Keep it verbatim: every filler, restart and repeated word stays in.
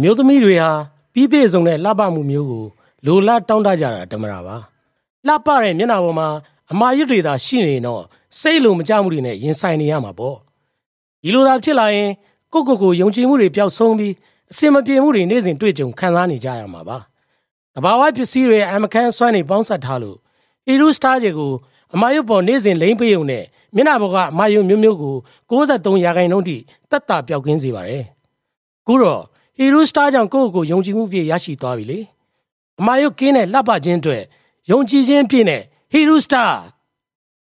မျိုးသမီးတွေဟာပြီးပြည့်စုံတဲ့လှပမှုမျိုးကိုလိုလားတောင်းတကြတာဓမ္မတာပါလှပတဲ့မျက်နှာပေါ်မှာအမာရွတ်တွေသာရှိနေတော့စိတ်လိုမကြမှုတွေနဲ့ရင်ဆိုင်နေရမှာပေါ့ဒီလိုသာဖြစ်လာရင်ကိုကိုကိုယုံကြည်မှုတွေပျောက်ဆုံးပြီးအစင်မပြေမှုတွေနေ့စဉ်တွေ့ကြုံခံစားနေကြရမှာပါတဘာဝပစ္စည်းတွေအမခန်းဆွမ်းနေပေါင်းဆက်ထားလို့ဟီရူစတားကြီးကိုအမာရွတ်ပေါ်နေ့စဉ်လိမ့်ပေးုံနဲ့မျက်နှာပေါ်ကအမာရွတ်မျိုးမျိုးကို၉၃ရာခိုင်နှုန်းထိတက်တာပျောက်ကင်းစေပါတယ်ခုတော့ဟီရူစတားကြောင့်ကိုကိုကိုယုံကြည်မှုပြည့်ရရှိသွားပြီလေအမာရွတ်ကင်းတဲ့လှပခြင်းအတွက်ယုံကြည်ခြင်းပြည့်နဲ့ဟီရူစတား